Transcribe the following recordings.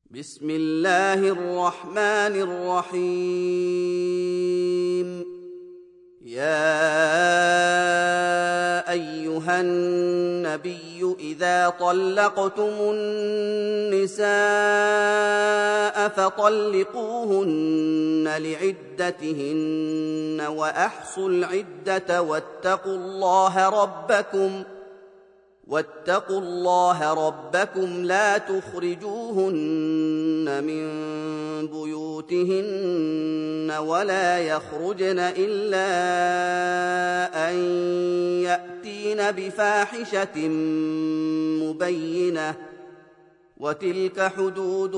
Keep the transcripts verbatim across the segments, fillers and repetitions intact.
بسم الله الرحمن الرحيم. يا أيها النبي إذا طلقتم النساء فطلقوهن لعدتهن وأحصوا العدة واتقوا الله ربكم واتقوا الله ربكم لا تخرجوهن من بيوتهن ولا يخرجن إلا أن يأتين بفاحشة مبينة وتلك حدود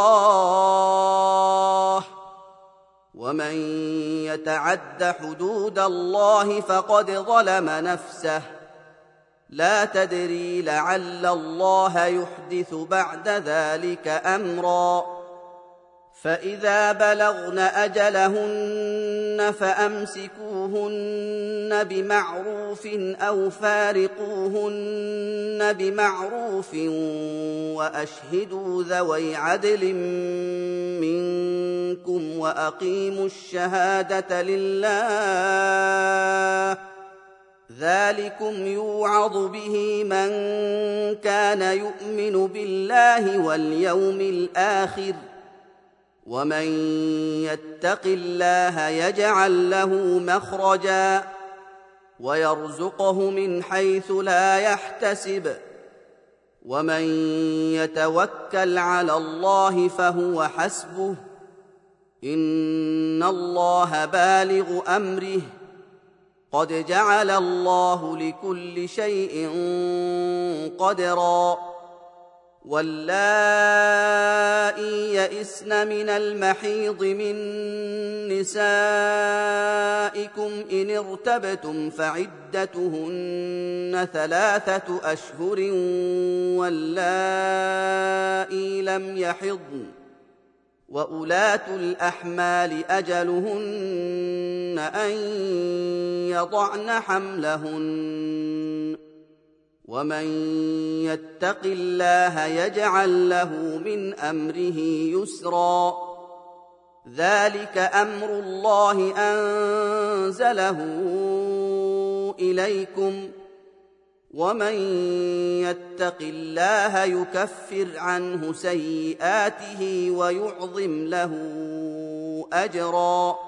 الله ومن يتعد حدود الله فقد ظلم نفسه لا تدري لعل الله يحدث بعد ذلك أمرا. فإذا بلغن أجلهن فأمسكوهن بمعروف أو فارقوهن بمعروف وأشهدوا ذوي عدل منكم وأقيموا الشهادة لله ذلكم يوعظ به من كان يؤمن بالله واليوم الآخر ومن يتق الله يجعل له مخرجا ويرزقه من حيث لا يحتسب ومن يتوكل على الله فهو حسبه إن الله بالغ أمره قد جعل الله لكل شيء قدرا. واللائي يئسن من المحيض من نسائكم إن ارتبتم فعدتهن ثلاثة أشهر واللائي لم يحضن وأولاة الأحمال أجلهن أن يضعن حملهن ومن يتق الله يجعل له من أمره يسرا. ذلك أمر الله أنزله إليكم ومن يتق الله يكفر عنه سيئاته ويعظم له أجرا.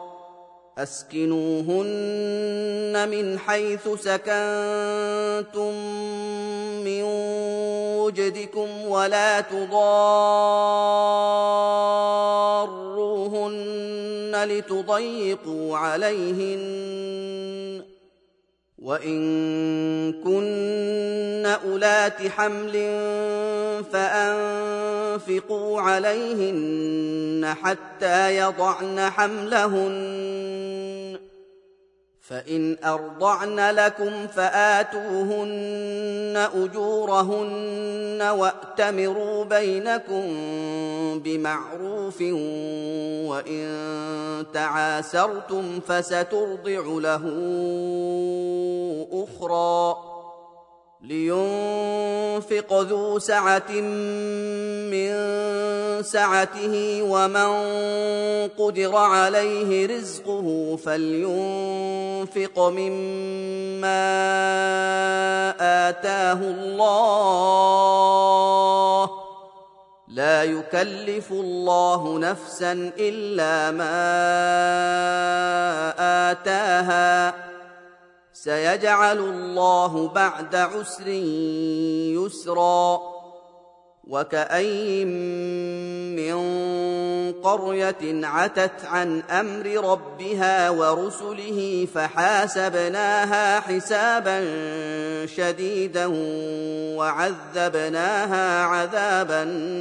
أسكنوهن من حيث سكنتم من وجدكم ولا تضاروهن لتضيقوا عليهن وإن كن أولات حمل فأنفقوا عليهن حتى يضعن حملهن فإن أرضعن لكم فآتوهن أجورهن وأتمروا بينكم بمعروف وإن تعاسرتم فسترضع له أخرى. لينفق ذو سعة من سعته ومن قدر عليه رزقه فلينفق مما آتاه الله لا يكلف الله نفسا إلا ما آتاها سيجعل الله بعد عسر يسرا. وكأين من قرية عتت عن أمر ربها ورسله فحاسبناها حسابا شديدا وعذبناها عذابا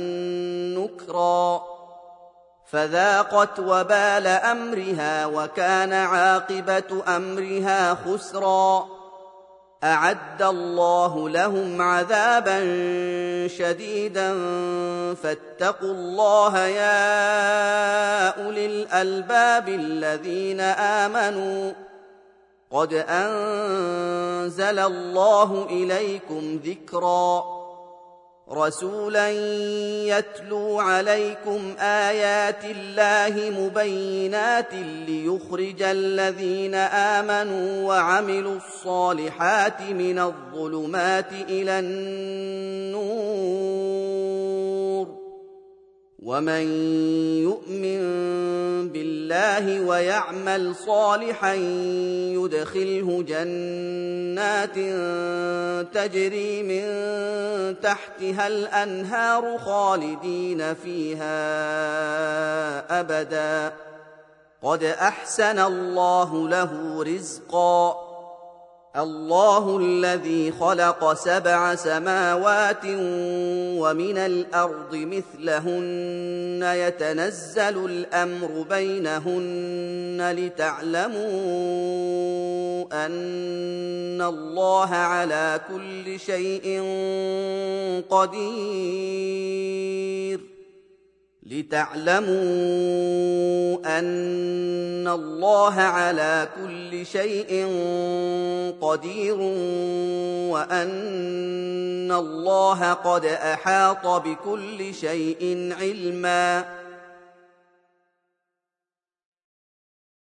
نكرا فذاقت وبال أمرها وكان عاقبة أمرها خسرا. أعد الله لهم عذابا شديدا فاتقوا الله يا أولي الألباب الذين آمنوا قد أنزل الله إليكم ذكرا. رسولا يتلو عليكم آيات الله مبينات ليخرج الذين آمنوا وعملوا الصالحات من الظلمات إلى النور. ومن يؤمن بالله ويعمل صالحا يدخله جنات تجري من تحتها الأنهار خالدين فيها أبدا قد أحسن الله له رزقا. الله الذي خلق سبع سماوات ومن الأرض مثلهن يتنزل الأمر بينهن لتعلموا أن الله على كل شيء قدير لتعلموا أن الله على كل شيء قدير وأن الله قد أحاط بكل شيء علما.